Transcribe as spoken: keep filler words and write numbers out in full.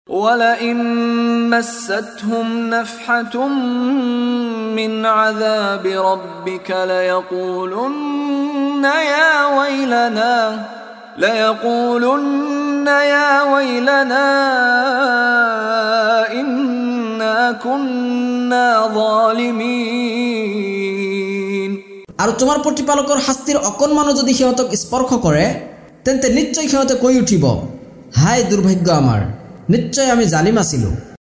ولئن مستهم نفحة من عذاب ربك ليقولن يا ويلنا ليقولن يا ويلنا إنا كنا ظالمين। আৰু তোমাৰ প্ৰতিপালকৰ শাস্তিৰ অকণমানো যদি সিহঁতক স্পৰ্শ কৰে তেন্তে নিশ্চয় সিহঁতে কৈ উঠিব, হায় দুৰ্ভাগ্য আমাৰ, নিশ্চয় আমি জালিম আছিলোঁ।